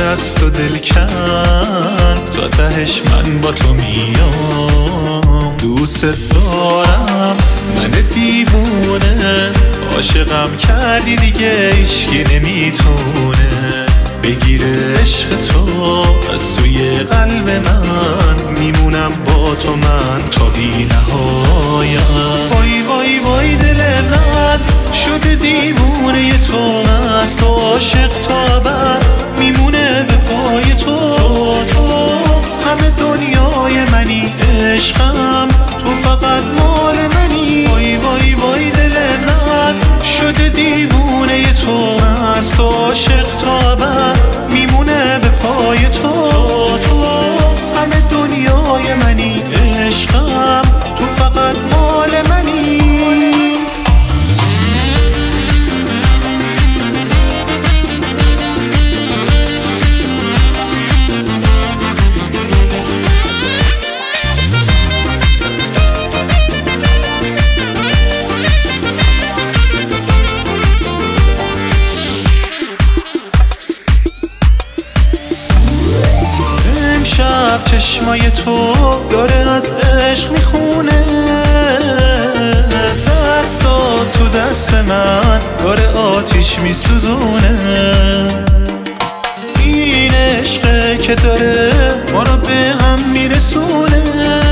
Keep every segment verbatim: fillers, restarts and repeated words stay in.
دست و دل کن، تا تهش من با تو میام. دوست دارم من دیوونه، عاشقم کردی دیگه هیچکی نمیتونه بگیره عشق تو از توی قلب من. میمونم با تو من تا بی نهایت. وای وای وای دل من شده دیوونه تو، از تو عاشق تا ابد میمونه به پای تو. تو همه دنیای منی، عشقم تو فقط مال منی. وای وای وای دل من شده دیوونه تو، از تو عاشق تا ابد میمونه به پای تو. تو همه دنیای منی، عشقم تو فقط مال منی. شب چشمای تو داره از عشق میخونه، دستا تو دست من داره آتیش میسوزونه. این عشقه که داره ما رو به هم میرسونه.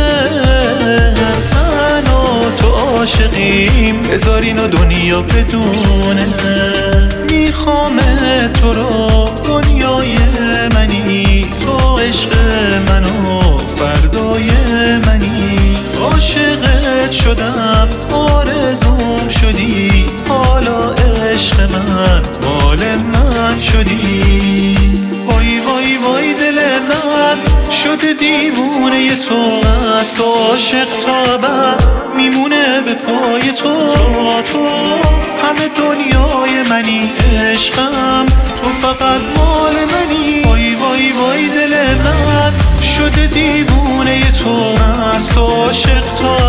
من و تو عاشقیم بذار اینو دنیا بدونه. میخوام تو رو دنیای منی، تو عشق منو فردای منی. عاشقت شدم آرزوم شدی، حالا عشق من مال من شدی. وای وای وای دل من شده دیوونه تو، از تو عاشق تا ابد میمونه به پای تو. تو همه دنیای منی، عشقم تو فقط مال منی. وای وای وای دل من شده دیوونه تو، از تو عاشق تا